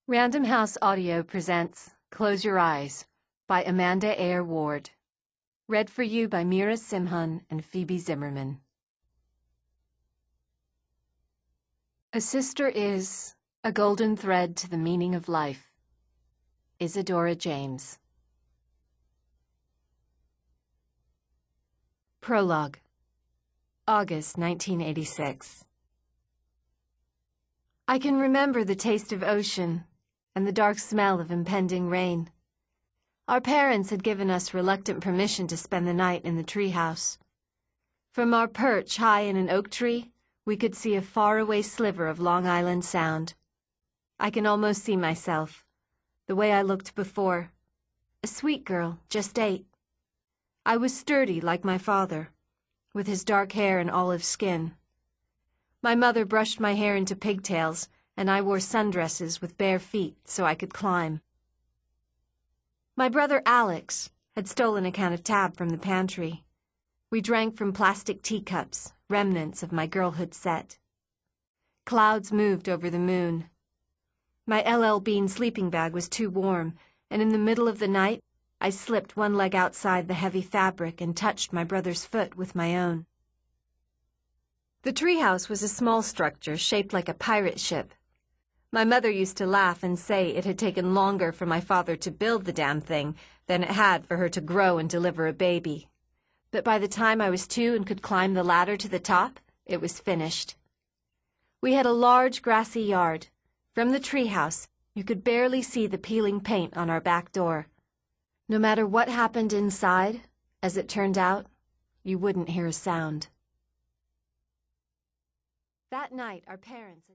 Random House Audio presents Close Your Eyes by Amanda Ayer Ward. Read for you by Mira Simhan and Phoebe Zimmerman. A sister is a golden thread to the meaning of life. Isadora James. Prologue. August 1986. I can remember the taste of ocean and the dark smell of impending rain. Our parents had given us reluctant permission to spend the night in the treehouse. From our perch high in an oak tree, we could see a faraway sliver of Long Island Sound. I can almost see myself, the way I looked before, a sweet girl, just 8. I was sturdy like my father, with his dark hair and olive skin. My mother brushed my hair into pigtails, and I wore sundresses with bare feet so I could climb. My brother Alex had stolen a can of Tab from the pantry. We drank from plastic teacups, remnants of my girlhood set. Clouds moved over the moon. My LL Bean sleeping bag was too warm, and in the middle of the night, I slipped one leg outside the heavy fabric and touched my brother's foot with my own. The treehouse was a small structure shaped like a pirate ship. My mother used to laugh and say it had taken longer for my father to build the damn thing than it had for her to grow and deliver a baby. But by the time I was 2 and could climb the ladder to the top, it was finished. We had a large grassy yard. From the treehouse, you could barely see the peeling paint on our back door. No matter what happened inside, as it turned out, you wouldn't hear a sound. That night, our parents had